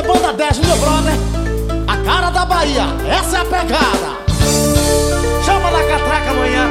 banda 10, meu brother. A cara da Bahia, essa é a pegada. Chama na catraca amanhã.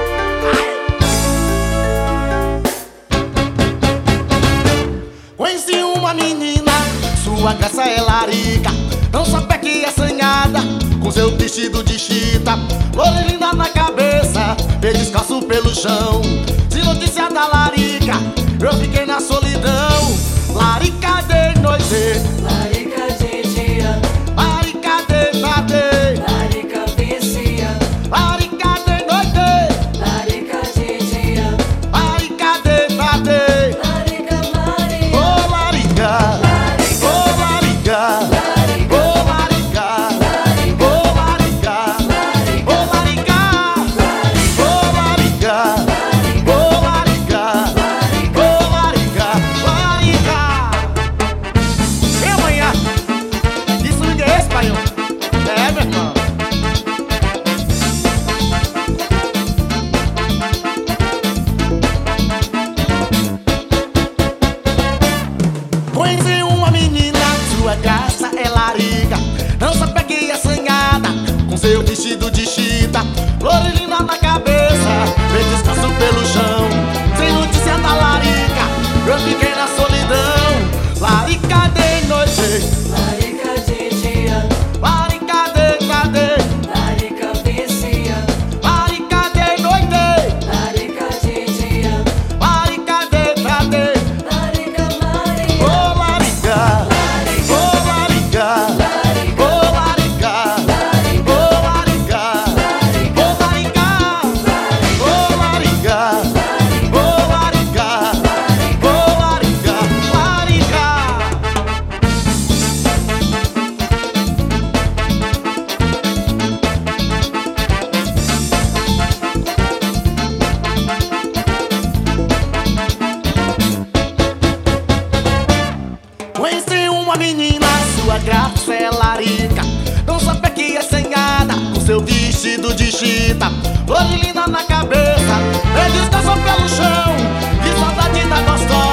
Conheci uma menina, sua graça é larica, dança pé que assanhada, com seu vestido de chita, loirinha na cabeça, pé descalço pelo chão. De notícia da larica, eu fiquei na solidão. Larica de noite, larica de dia, larica de tarde, larica vicia, larica de noite, larica de dia, larica de tarde. larica Maria, Ô larica, ô larica, ô larica, ô larica, ô larica, ô larica, ô larica, ô larica, larica. E amanhã? Isso ninguém é espanhol. É, meu irmão. Conheci uma menina, sua graça é larica, dança pé que assanhada, com seu vestido de chita, loirinha na cabeça, vem descalço pelo chão. Sem notícia da larica, eu fiquei na solidão. Larica de noite, larica de dia, larica de tarde, larica vicia, larica de noite, larica de dia, larica de tarde. larica Maria, Ô larica, ô larica, ô larica, ô larica, ô larica, ô larica, ô larica, ô larica, larica. Conheci uma menina, sua graça é larica, dança pé que assanhada, com seu vestido de chita, loirinha na cabeça, vem descalço pelo chão, que saudade da gostosa.